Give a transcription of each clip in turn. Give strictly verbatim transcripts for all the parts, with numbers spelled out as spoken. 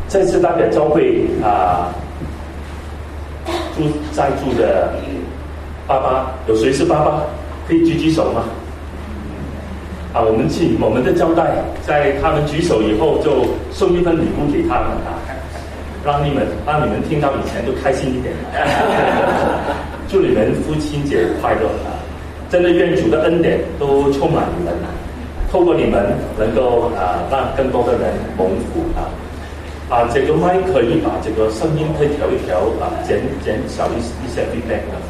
这次代表教会啊，住在住的爸爸，有谁是爸爸？可以举举手吗？啊，我们去我们的交代，在他们举手以后，就送一份礼物给他们啊，让你们让你们听到以前就开心一点。祝你们父亲节快乐啊！真的愿主的恩典都充满你们，透过你们能够啊让更多的人蒙福啊！啊，这个麦可以把这个声音可以调一调啊，减减少一一些 feedback 啊。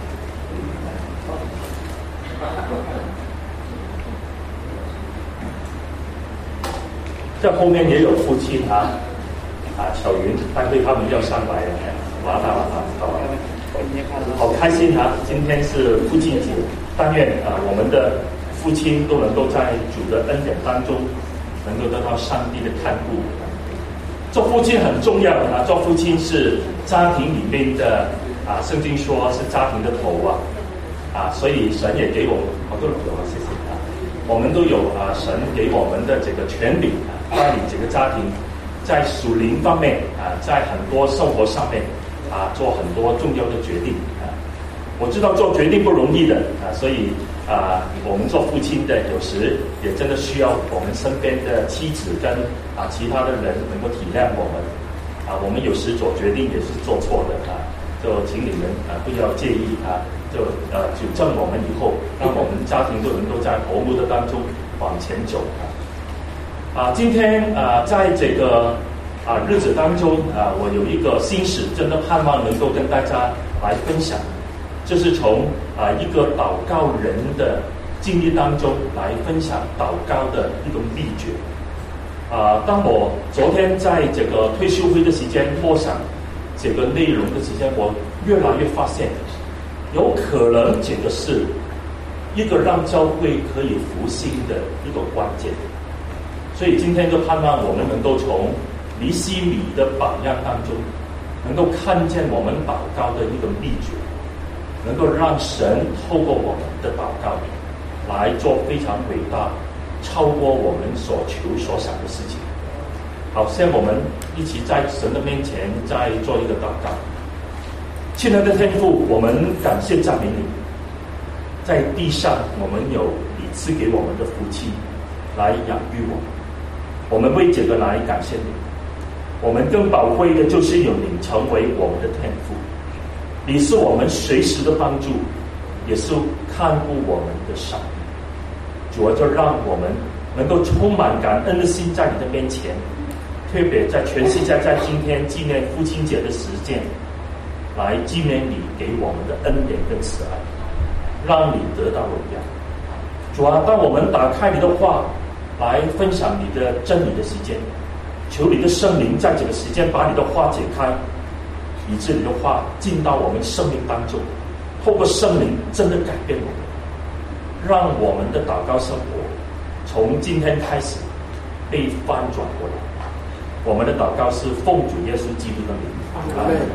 这后面也有父亲啊，啊，小云，待会他们要上来了，哇啦哇啦，好啊，好开心啊！今天是父亲节，但愿啊，我们的父亲都能够在主的恩典当中，能够得到上帝的看顾。做父亲很重要啊，做父亲是家庭里面的啊，圣经说是家庭的头啊，啊，所以神也给我们好多人有啊，谢谢啊，我们都有啊，神给我们的这个权柄啊，管理这个家庭，在属灵方面啊，在很多生活上面啊，做很多重要的决定啊。我知道做决定不容易的啊，所以啊，我们做父亲的有时也真的需要我们身边的妻子跟啊其他的人能够体谅我们啊，我们有时做决定也是做错的啊，就请你们啊不要介意啊，就呃纠正我们以后，让我们家庭都能够在和睦的当中往前走啊。啊，今天啊在这个啊日子当中啊，我有一个心事，真的盼望能够跟大家来分享。就是从啊一个祷告人的经历当中来分享祷告的一种秘诀。啊，当我昨天在这个退休会的时间默想这个内容的时间，我越来越发现，有可能这个是一个让教会可以复兴的一个关键。所以今天就盼望我们能够从尼希米的榜样当中，能够看见我们祷告的一个秘诀。能够让神透过我们的祷告来做非常伟大、超过我们所求所想的事情。好，现在我们一起在神的面前再做一个祷告。亲爱的天父，我们感谢赞美你，在地上我们有你赐给我们的福气来养育我们，我们为这个来感谢你。我们更宝贵的就是有你成为我们的天父。你是我们随时的帮助，也是看顾我们的上帝。主啊，就让我们能够充满感恩的心在你的面前，特别在全世界在今天纪念父亲节的时间，来纪念你给我们的恩典跟慈爱，让你得到荣耀。主啊，当我们打开你的话来分享你的真理的时间，求你的圣灵在这个时间把你的话解开，以致你的话进到我们生命当中，透过圣灵真的改变我们，让我们的祷告生活从今天开始被翻转过来。我们的祷告是奉主耶稣基督的名，阿们。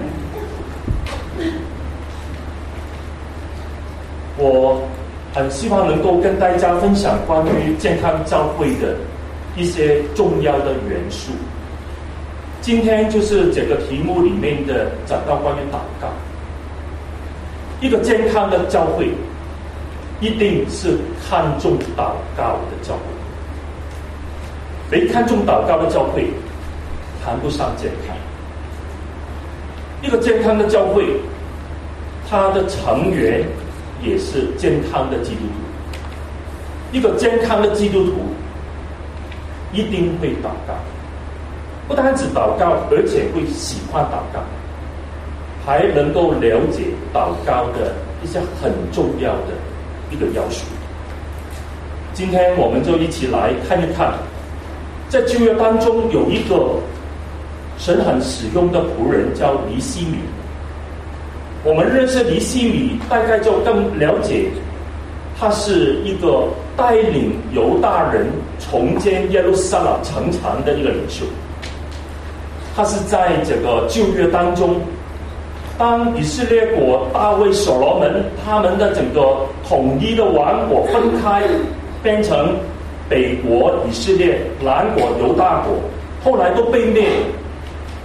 我很希望能够跟大家分享关于健康教会的一些重要的元素。今天就是这个题目里面的讲到关于祷告。一个健康的教会一定是看重祷告的教会，没看重祷告的教会谈不上健康。一个健康的教会，它的成员也是健康的基督徒。一个健康的基督徒一定会祷告，不单只祷告，而且会喜欢祷告，还能够了解祷告的一些很重要的一个要素。今天我们就一起来看一看，在旧约当中有一个神很使用的仆人叫尼希米。我们认识尼希米，大概就更了解他是一个带领犹大人重建耶路撒冷城墙的一个领袖。他是在这个旧约当中，当以色列国大卫所罗门他们的整个统一的王国分开，变成北国以色列、南国犹大国，后来都被灭。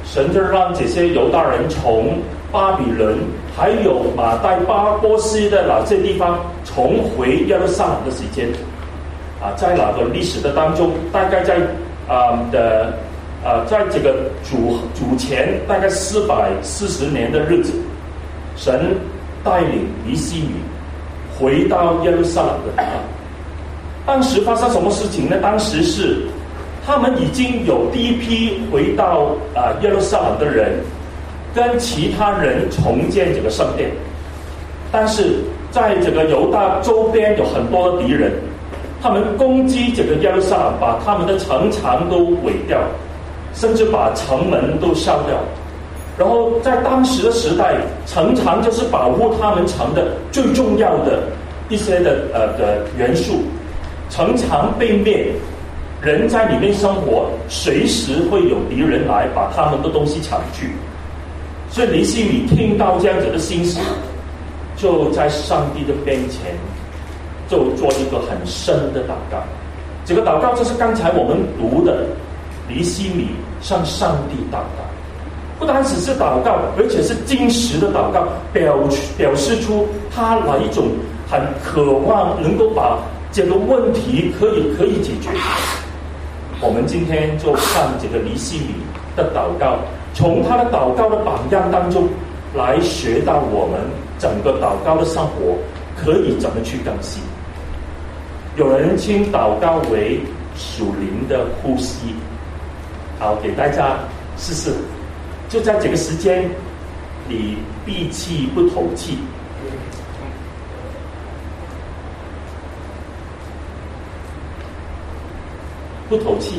神就让这些犹大人从巴比伦还有马代巴波斯的哪些地方重回耶路撒冷的时间啊，在哪个历史的当中，大概在啊、呃、的啊、呃，在这个主主前大概四百四十年的日子，神带领尼希米回到耶路撒冷的地方。当时发生什么事情呢？当时是他们已经有第一批回到啊、呃、耶路撒冷的人，跟其他人重建这个圣殿，但是在这个犹大周边有很多的敌人，他们攻击这个耶路撒冷，把他们的城墙都毁掉，甚至把城门都烧掉。然后在当时的时代，城墙就是保护他们城的最重要的一些的呃的元素。城墙被灭，人在里面生活，随时会有敌人来把他们的东西抢去。所以尼希米听到这样子的信息，就在上帝的面前就做一个很深的祷告。这个祷告就是刚才我们读的，尼希米向上帝祷告，不单只是祷告，而且是真实的祷告，表表示出他哪一种很渴望能够把这个问题可以可以解决。我们今天就看这个尼希米的祷告，从他的祷告的榜样当中来学到我们整个祷告的生活可以怎么去更新。有人称祷告为属灵的呼吸，好，给大家试试，就在这个时间，你闭气不透气，不透气，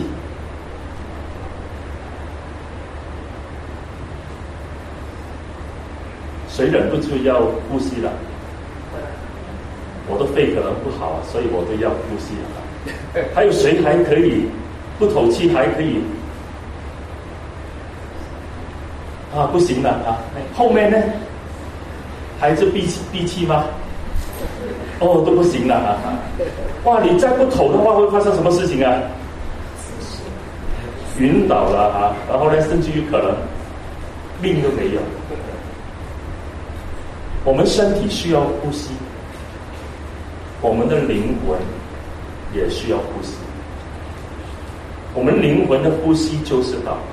谁忍不住要呼吸了？我的肺可能不好，所以我都要呼吸了。还有谁还可以不透气还可以？啊，不行了啊！后面呢？还是闭气闭气吗？哦，都不行了啊！哇，你再不透的话，会发生什么事情啊？晕倒了啊！然后呢，甚至于可能命都没有。我们身体需要呼吸，我们的灵魂也需要呼吸。我们灵魂的呼吸就是祷告。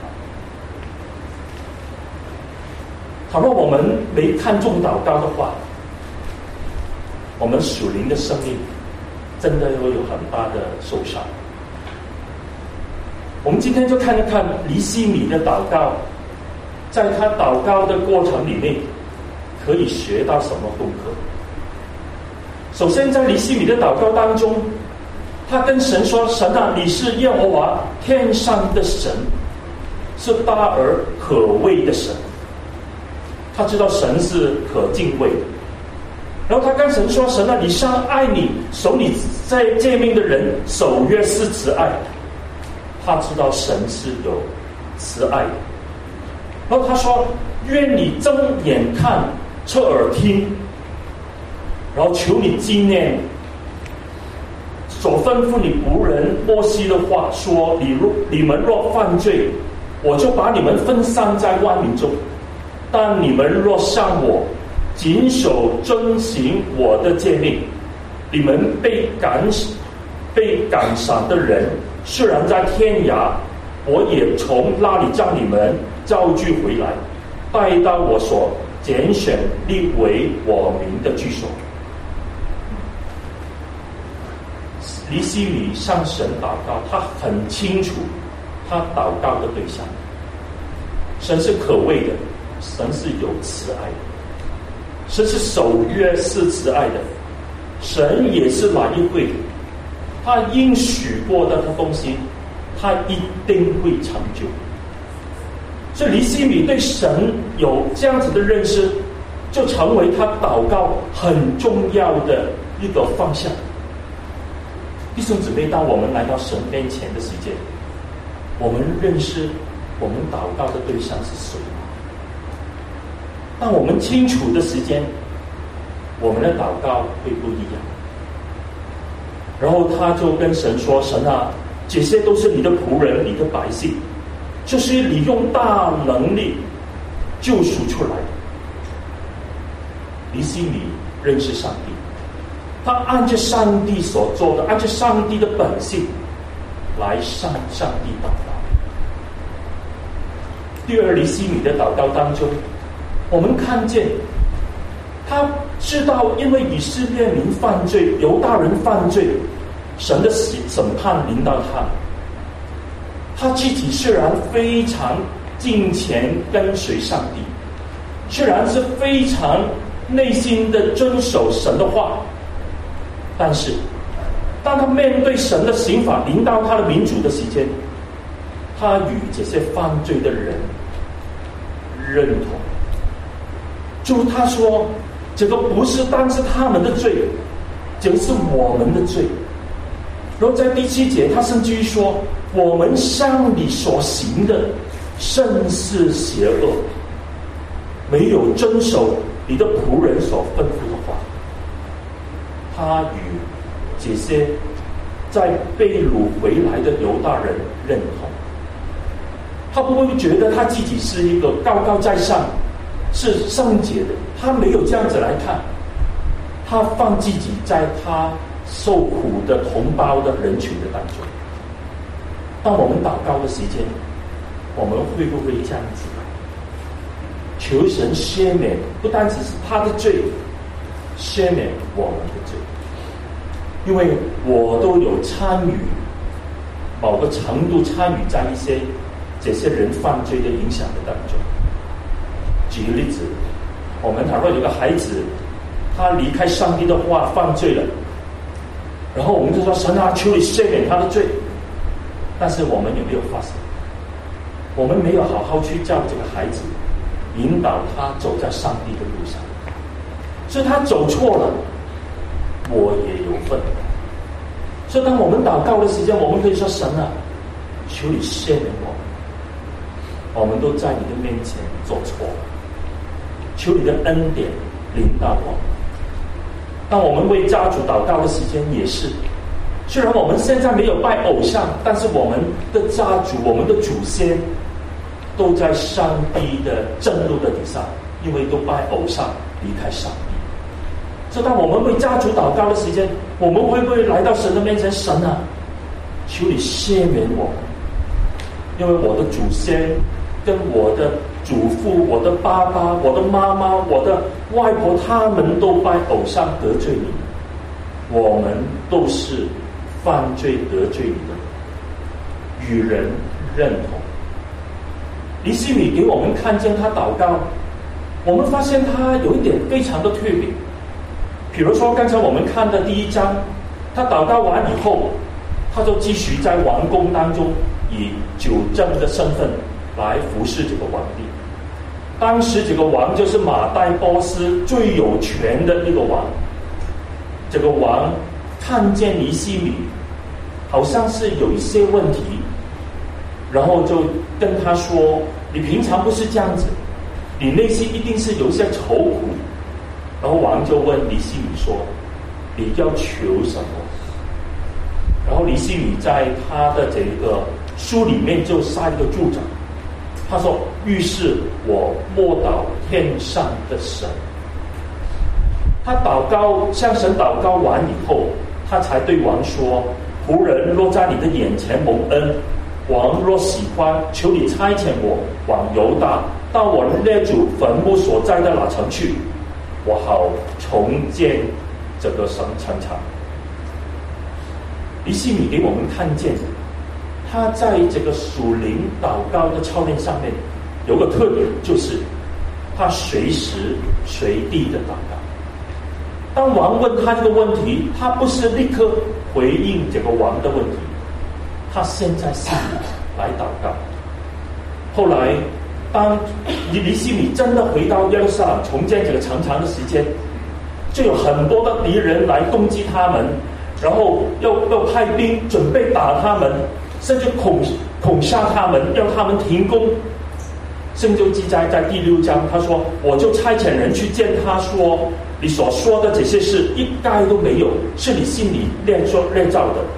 倘若我们没看重祷告的话，我们属灵的生命真的会有很大的受伤。我们今天就看一看尼希米的祷告，在他祷告的过程里面可以学到什么功课。首先在尼希米的祷告当中，他跟神说，神啊，你是耶和华天上的神，是大而可畏的神。他知道神是可敬畏的，然后他跟神说，神啊，你上爱你守你在诫命的人，守约是慈爱。他知道神是有慈爱的，然后他说，愿你睁眼看，侧耳听，然后求你纪念所吩咐你仆人摩西的话，说你若你们若犯罪，我就把你们分散在万民中，但你们若向我谨守遵行我的诫命，你们被赶被赶散的人虽然在天涯，我也从那里将你们召聚回来，带到我所拣选立为我名的居所。尼希米向神祷告，他很清楚他祷告的对象，神是可畏的，神是有慈爱的，神是守约是慈爱的，神也是哪一位他应许过的东西，他一定会成就。所以尼希米对神有这样子的认识，就成为他祷告很重要的一个方向。弟兄姊妹，当我们来到神面前的时间，我们认识我们祷告的对象是谁吗？当我们清楚的时间，我们的祷告会不一样。然后他就跟神说，神啊，这些都是你的仆人，你的百姓， 就是你用大能力救赎出来的。尼希米认识上帝，他按照上帝所做的，按照上帝的本性来向上帝祷告。第二，尼希米的祷告当中，我们看见他知道，因为以色列民犯罪，犹大人犯罪，神的审判临到他。他自己虽然非常敬虔跟随上帝，虽然是非常内心的遵守神的话，但是当他面对神的刑罚临到他的民族的时间，他与这些犯罪的人认同，就他说这个不是单是他们的罪，这个是我们的罪。然后在第七节他甚至于说，我们向你所行的甚是邪恶，没有遵守你的仆人所吩咐的话。他与这些在被掳回来的犹大人认同，他不会觉得他自己是一个高高在上，是圣洁的，他没有这样子来看，他放自己在他受苦的同胞的人群的当中。当我们祷告的时间，我们会不会这样子求神赦免，不单只是他的罪，赦免我们的罪？因为我都有参与某个程度，参与在一些这些人犯罪的影响的当中。举个例子，我们倘若有个孩子，他离开上帝的话犯罪了，然后我们就说神啊，求你赦免他的罪。但是我们有没有发现，我们没有好好去教这个孩子，引导他走在上帝的路上，所以他走错了，我也有份。所以当我们祷告的时间，我们可以说神啊，求你赦免我们，我们都在你的面前做错了，求你的恩典领导我们。当我们为家族祷告的时间也是，虽然我们现在没有拜偶像，但是我们的家族，我们的祖先都在上帝的震怒的底下，因为都拜偶像离开上帝。所以当我们为家族祷告的时间，我们会不会来到神的面前，神啊，求你赦免我们，因为我的祖先跟我的祖父、我的爸爸、我的妈妈、我的外婆，他们都拜偶像得罪你，我们都是犯罪得罪你的，与人认同。尼希米给我们看见他祷告，我们发现他有一点非常的特别。比如说刚才我们看的第一章，他祷告完以后，他就继续在王宫当中以九正的身份来服侍这个皇帝。当时这个王就是马代波斯最有权的一个王。这个王看见尼希米好像是有一些问题，然后就跟他说，你平常不是这样子，你内心一定是有一些愁苦。然后王就问尼希米说，你要求什么？然后尼希米在他的这个书里面就下一个注脚，他说，于是我默祷天上的神。他祷告，向神祷告完以后，他才对王说，仆人若在你的眼前蒙恩，王若喜欢，求你差遣我往犹大，到我列祖坟墓所在的那城去，我好重建这个城城墙。尼希米给我们看见，他在这个属灵祷告的操练上面有个特点，就是他随时随地的祷告。当王问他这个问题，他不是立刻回应这个王的问题，他现在心里来祷告。后来当尼希米真的回到耶路撒冷重建这个城墙的时间，就有很多的敌人来攻击他们，然后要要派兵准备打他们，甚至恐恐吓他们，要他们停工。圣经记载在第六章，他说，我就差遣人去见他，说，你所说的这些事一概都没有，是你心里练说练造的。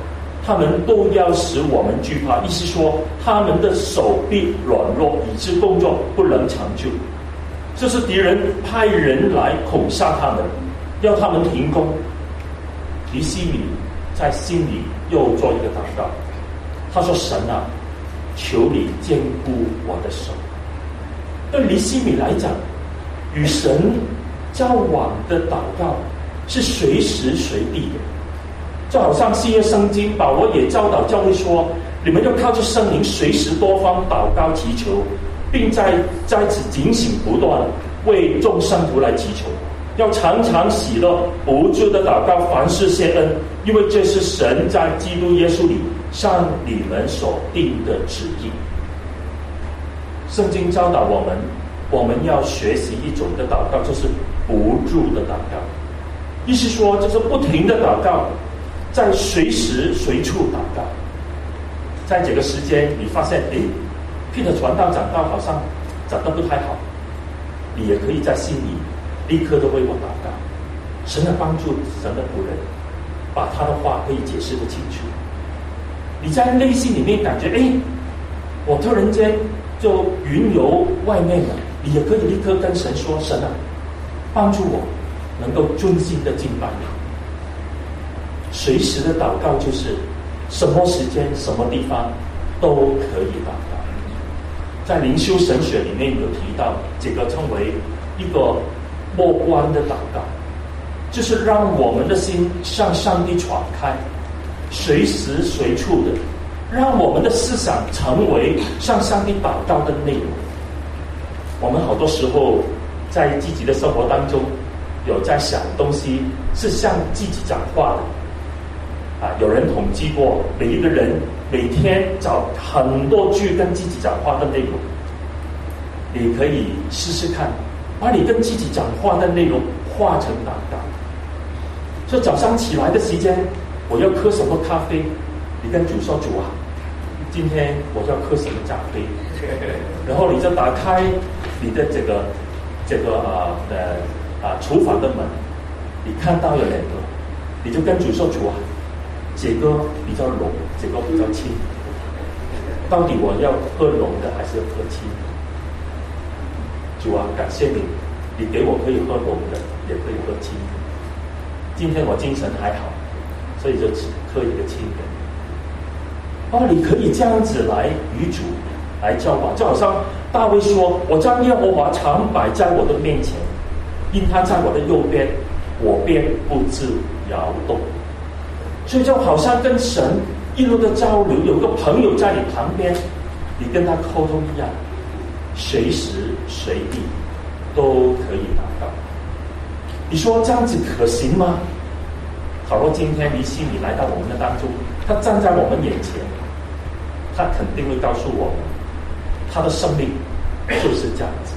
他们都要使我们惧怕。意思说，他们的手臂软弱，以致工作不能长久。这是敌人派人来恐吓他们，要他们停工。尼希米在心里又做一个祷告，他说：“神啊，求你坚固我的手。”对尼希米来讲，与神交往的祷告是随时随地的，就好像新约圣经保罗也教导教会说：“你们要靠着圣灵，随时多方祷告祈求，并在在此警醒不断，为众圣徒来祈求。要常常喜乐，不住的祷告，凡事谢恩，因为这是神在基督耶稣里向你们所定的旨意。”圣经教导我们，我们要学习一种的祷告，就是不住的祷告。意思说，就是不停的祷告，在随时随处祷告。在这个时间，你发现，诶 Peter 传道讲道好像讲得不太好，你也可以在心里立刻的为我祷告，神的帮助，神的仆人，把他的话可以解释得清楚。你在内心里面感觉，哎，我突然间就云游外面了，你也可以立刻跟神说：“神啊，帮助我能够专心的敬拜你。”随时的祷告就是什么时间、什么地方都可以祷告。在灵修神学里面有提到，这个称为一个默观的祷告，就是让我们的心向上帝敞开，随时随处的让我们的思想成为向上帝祷告的内容。我们好多时候在自己的生活当中有在想东西是向自己讲话的啊，有人统计过，每一个人每天找很多句跟自己讲话的内容。你可以试试看，把你跟自己讲话的内容化成祷告。所以早上起来的时间，我要喝什么咖啡？你跟主说：“主啊，今天我要喝什么咖啡？”然后你就打开你的这个这个啊的啊厨房的门，你看到有两个，你就跟主说：“主啊，这个比较浓，这个比较轻，到底我要喝浓的还是要喝轻的？主啊，感谢你，你给我可以喝浓的，也可以喝轻的。今天我精神还好，所以就只喝一个轻的。”哦，你可以这样子来与主来交往，就好像大卫说：“我将耶和华常摆在我的面前，因他在我的右边，我便不致摇动。”所以就好像跟神一路的交流，有个朋友在你旁边，你跟他沟通一样，随时随地都可以达到。你说这样子可行吗？倘若今天尼希米来到我们的当中，他站在我们眼前，他肯定会告诉我们，他的生命就是这样子。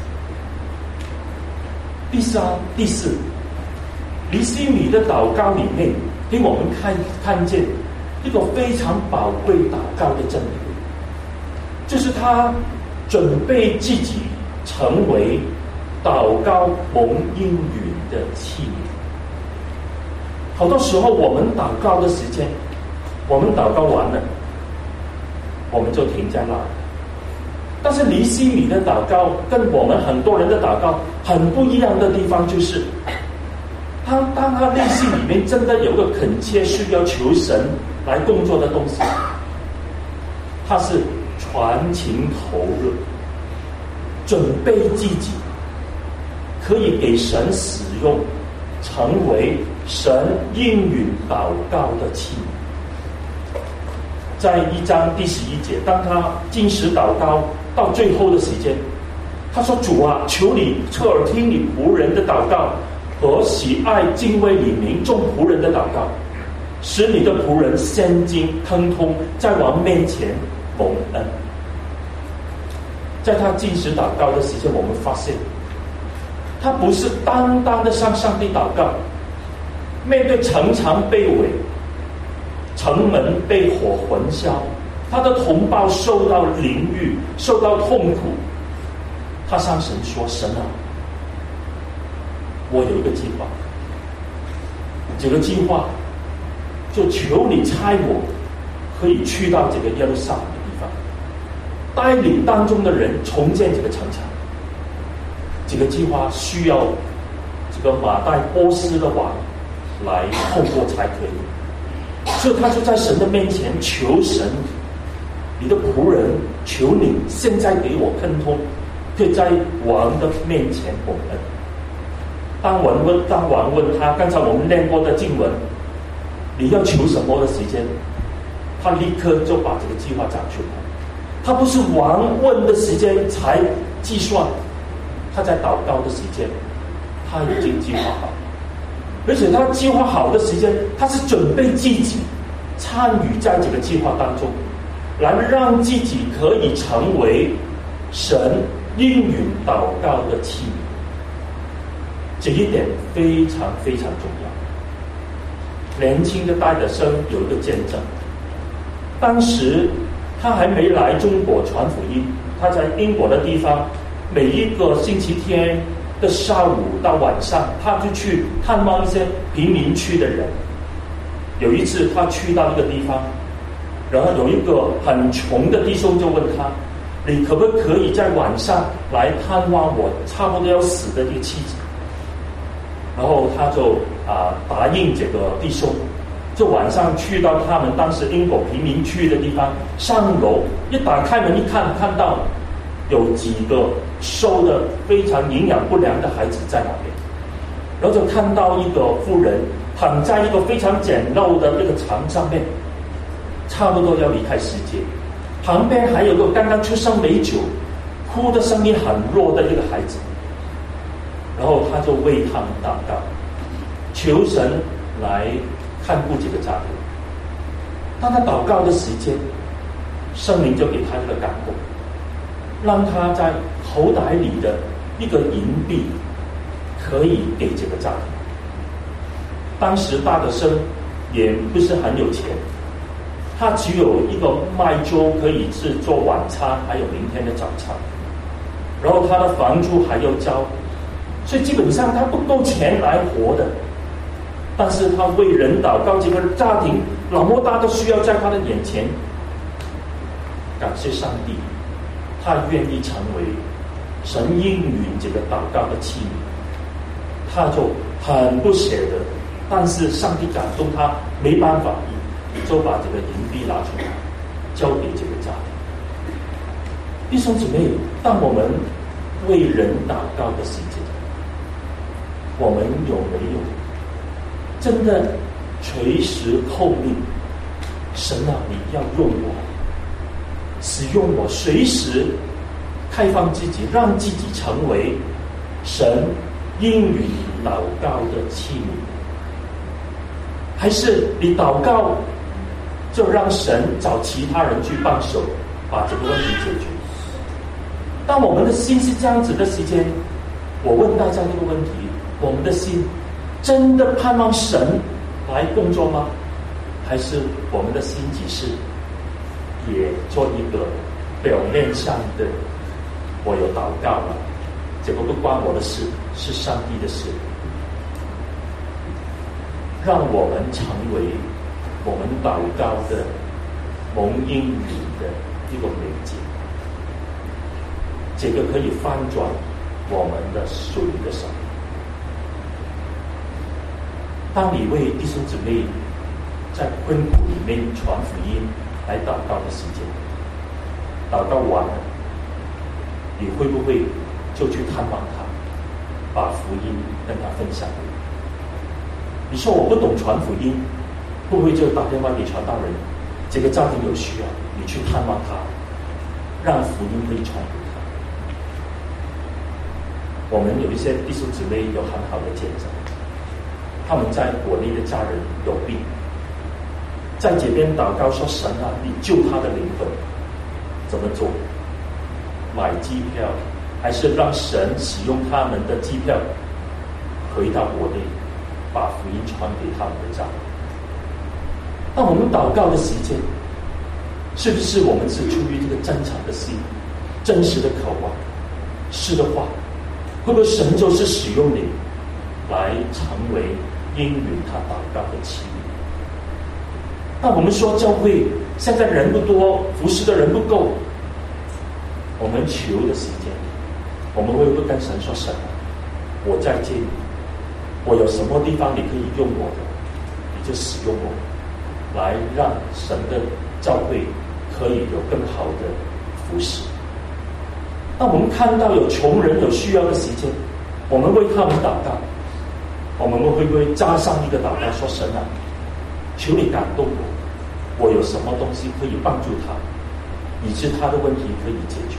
第三、第四，尼希米的祷告里面，给我们看看见一个非常宝贵祷告的真理，就是他准备自己成为祷告蒙应允的器皿。好多时候我们祷告的时间，我们祷告完了，我们就停在那。但是尼希米的祷告跟我们很多人的祷告很不一样的地方，就是他当他内心里面真的有个恳切需要求神来工作的东西，他是全情投入，准备自己可以给神使用，成为神应允祷告的器皿。在一章第十一节，当他禁食祷告到最后的时间，他说：“主啊，求你侧耳听你仆人的祷告，和喜爱敬畏你名众仆人的祷告，使你的仆人先经亨通，在王面前蒙恩。”在他禁食祷告的时间，我们发现他不是单单的向上帝祷告，面对城墙被围，城门被火焚烧，他的同胞受到凌辱，受到痛苦，他向神说：“神啊，我有一个计划，这个计划就求你差我可以去到这个耶路撒冷的地方，带领当中的人重建这个城墙。这个计划需要这个马代波斯的王来通过才可以，所以他就在神的面前求神，你的仆人求你现在给我亨通，可以在王的面前蒙恩。当王问当王问他，刚才我们念过的经文，你要求什么的时间，他立刻就把这个计划讲出来。他不是王问的时间才计算，他在祷告的时间他已经计划好，而且他计划好的时间，他是准备自己参与在这个计划当中，来让自己可以成为神应允祷告的器皿。这一点非常非常重要。年轻的戴德生有一个见证，当时他还没来中国传福音，他在英国的地方，每一个星期天的上午到晚上，他就去探望一些贫民区的人。有一次他去到一个地方，然后有一个很穷的弟兄就问他，你可不可以在晚上来探望我差不多要死的一个妻子？然后他就啊、呃、答应这个弟兄，就晚上去到他们当时英国贫民区的地方，上楼一打开门一看，看到有几个瘦的非常营养不良的孩子在那边，然后就看到一个妇人躺在一个非常简陋的那个床上面，差不多要离开世界。旁边还有个刚刚出生没久，哭的声音很弱的一个孩子。然后他就为他们祷告，求神来看顾这个家庭。当他祷告的时间，圣灵就给他一个感动，让他在口袋里的一个银币可以给这个家庭。当时大德生也不是很有钱，他只有一个麦粥可以是做晚餐，还有明天的早餐，然后他的房租还要交，所以基本上他不够钱来活的。但是他为人祷告，这个家庭那么大的需要在他的眼前，感谢上帝，他愿意成为神应允这个祷告的器皿。他就很不舍得，但是上帝感动他，没办法，就把这个银币拿出来交给这个家庭。弟兄姊妹，当我们为人祷告的时间，我们有没有真的随时叩命，神啊，你要用我，使用我，随时开放自己，让自己成为神应允祷告的器皿？还是你祷告就让神找其他人去帮手把这个问题解决？当我们的心是这样子的时间，我问大家这个问题，我们的心真的盼望神来工作吗？还是我们的心只是也做一个表面上的我有祷告了，这个不关我的事，是上帝的事。让我们成为我们祷告的蒙应允的一个媒介，这个可以翻转我们的属灵的生命。当你为弟兄姊妹在困苦里面传福音来祷告的时间，祷告完了，你会不会就去探望他，把福音跟他分享？你说我不懂传福音，会不会就打电话给传道人，这个家庭有需要，你去探望他，让福音可以传给他？我们有一些弟兄姊妹有很好的见证，他们在国内的家人有病，在这边祷告说，神啊，你救他的灵魂，怎么做？买机票，还是让神使用他们的机票回到国内，把福音传给他们的家人？当我们祷告的时间，是不是我们是出于这个真诚的心，真实的渴望？是的话，会不会神就是使用你来成为应允他祷告的器皿？那我们说教会现在人不多，服侍的人不够，我们求的时间，我们会不会跟神说：神，我在这里，我有什么地方你可以用我的，你就使用我，来让神的教会可以有更好的服侍。那我们看到有穷人有需要的时间，我们为他们祷告，我们会不会加上一个祷告说：神啊，求你感动我，我有什么东西可以帮助他，以致他的问题可以解决。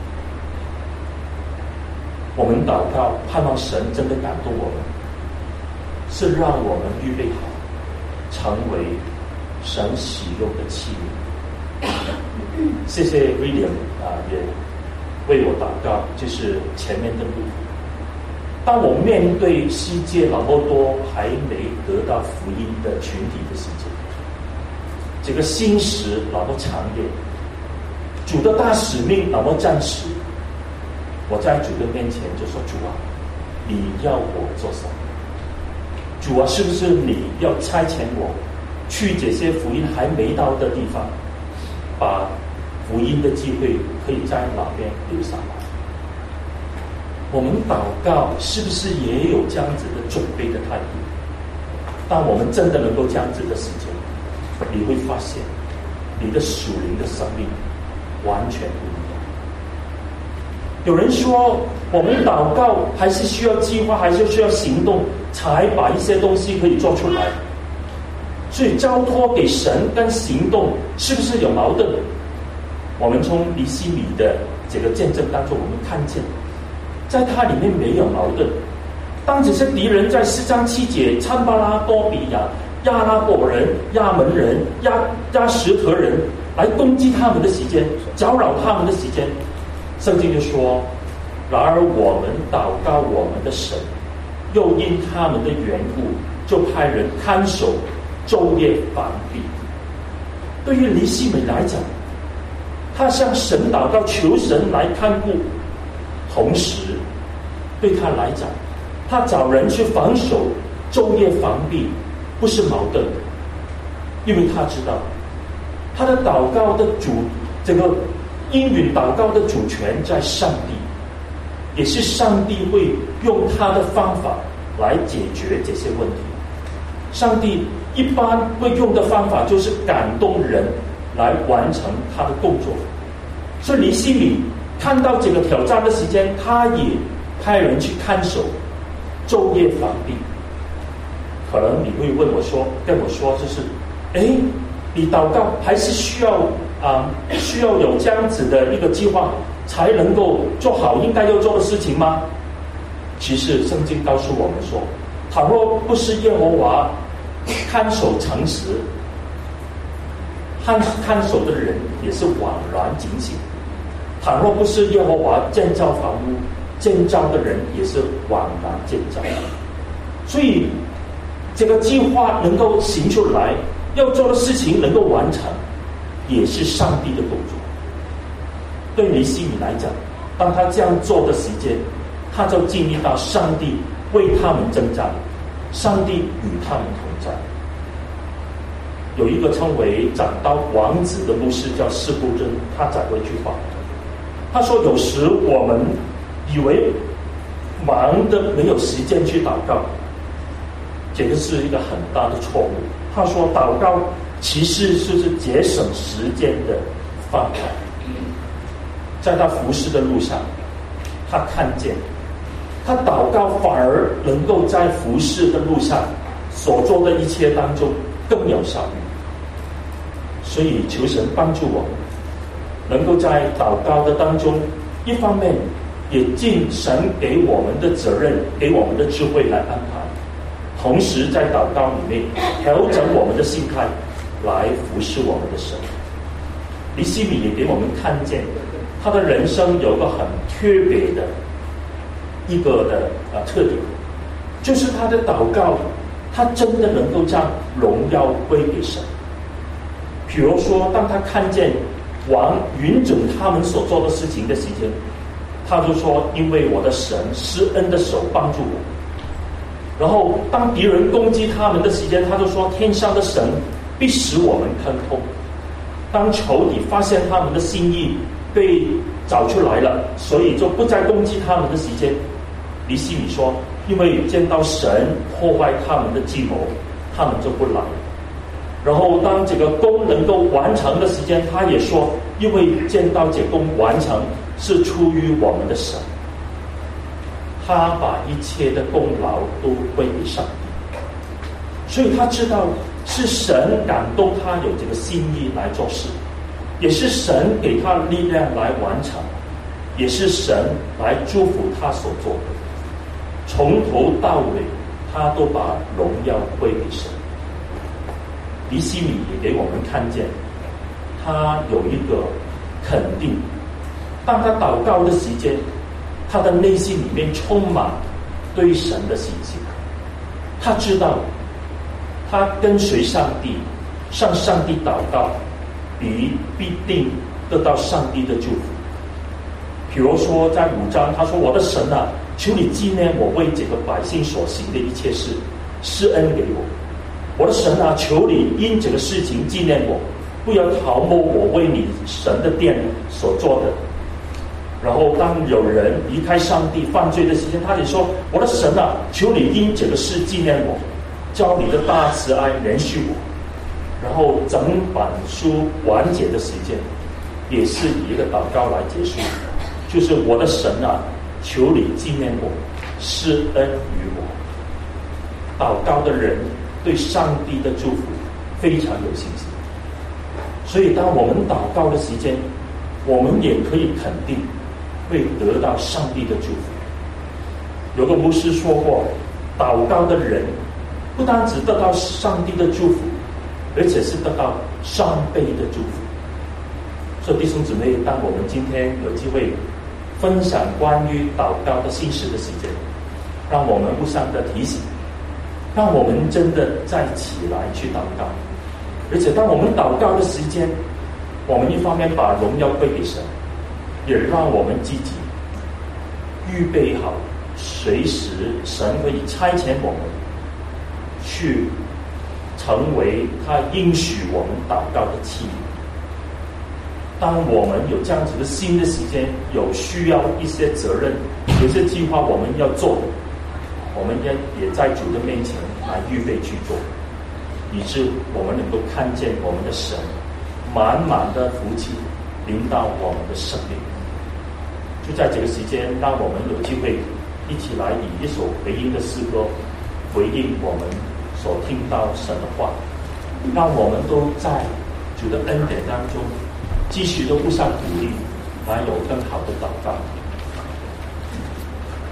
我们祷告盼望神真的感动我们，是让我们预备好成为神使用的器皿。谢谢 William 啊，也为我祷告，就是前面的路。当我面对世界那么多还没得到福音的群体的时间，这个心识那么强烈，主的大使命那么真实，我在主的面前就说：主啊，你要我做什么？主啊，是不是你要差遣我去这些福音还没到的地方，把福音的机会可以在哪边留下来？我们祷告是不是也有这样子的准备的态度？当我们真的能够这样子的时间，你会发现你的属灵的生命完全不一样。有人说我们祷告还是需要计划，还是需要行动，才把一些东西可以做出来。所以交托给神跟行动是不是有矛盾？我们从尼希米的这个见证当中，我们看见在他里面没有矛盾。当这些敌人在四章七节，参巴拉、多比亚、亚拉伯人、亚门人、亚亚什特人来攻击他们的时间，搅扰他们的时间，圣经就说：然而我们祷告我们的神，又因他们的缘故，就派人看守，昼夜防备。对于尼希米来讲，他向神祷告，求神来看顾，同时对他来讲，他找人去防守，昼夜防备，不是矛盾的。因为他知道他的祷告的主，这个应允祷告的主权在上帝，也是上帝会用他的方法来解决这些问题。上帝一般会用的方法就是感动人来完成他的工作。所以尼希米看到这个挑战的时间，他也派人去看守，昼夜防备。可能你会问我说，跟我说就是，哎，你祷告还是需要啊、呃，需要有这样子的一个计划，才能够做好应该要做的事情吗？其实圣经告诉我们说，倘若不是耶和华看守诚实，看看守的人也是枉然警醒；倘若不是耶和华建造房屋，建造的人也是枉然建造。所以这个计划能够行出来，要做的事情能够完成，也是上帝的工作。对尼希米来讲，当他这样做的时间，他就经历到上帝为他们征战，上帝与他们同在。有一个称为长刀王子的牧师叫释布真，他讲过一句话，他说：有时我们以为忙的没有时间去祷告，这个是一个很大的错误。他说祷告其实就是节省时间的方法。在他服侍的路上，他看见他祷告反而能够在服侍的路上所做的一切当中更有效率。所以求神帮助我们，能够在祷告的当中，一方面也尽神给我们的责任，给我们的智慧来安排，同时在祷告里面调整我们的心态，来服侍我们的神。尼希米也给我们看见他的人生有个很特别的一个的啊特点，就是他的祷告，他真的能够将荣耀归给神。比如说，当他看见王允准他们所做的事情的时间，他就说：因为我的神施恩的手帮助我。然后当敌人攻击他们的时间，他就说：天上的神必使我们亨通。 当仇敌发现他们的心意被找出来了，所以就不再攻击他们的时间，尼希米说，因为见到神破坏他们的计谋，他们就不来。然后当这个工能够完成的时间，他也说，因为见到这工完成是出于我们的神，他把一切的功劳都归给上帝。所以他知道是神感动他有这个心意来做事，也是神给他力量来完成，也是神来祝福他所做的。从头到尾他都把荣耀归给神。尼希米也给我们看见他有一个肯定，当他祷告的时间，他的内心里面充满对神的信心。他知道他跟随上帝，向上帝祷告，必必定得到上帝的祝福。比如说在五章，他说，我的神啊，求你纪念我为这个百姓所行的一切事，施恩给我。我的神啊，求你因这个事情纪念我，不要逃没我为你神的殿所做的。然后当有人离开上帝犯罪的时间，他也说，我的神啊，求你因这个事纪念我，叫你的大慈爱连续我。然后整本书完结的时间也是以一个祷告来结束，就是我的神啊，求你纪念我，施恩于我。祷告的人对上帝的祝福非常有信心，所以当我们祷告的时间，我们也可以肯定会得到上帝的祝福。有个牧师说过，祷告的人不单只得到上帝的祝福，而且是得到双倍的祝福。所以弟兄姊妹，当我们今天有机会分享关于祷告的信息的时间，让我们互相的提醒，让我们真的再起来去祷告。而且当我们祷告的时间，我们一方面把荣耀归给神，也让我们自己预备好，随时神可以差遣我们去成为他应许我们祷告的器皿。当我们有这样子的新的时间，有需要一些责任，有些计划我们要做的，我们也也在主的面前来预备去做，以致我们能够看见我们的神满满的福气临到我们的生命。就在这个时间，让我们有机会一起来以一首回应的诗歌回应我们所听到神的话，让我们都在主的恩典当中继续的互相鼓励，来有更好的祷告。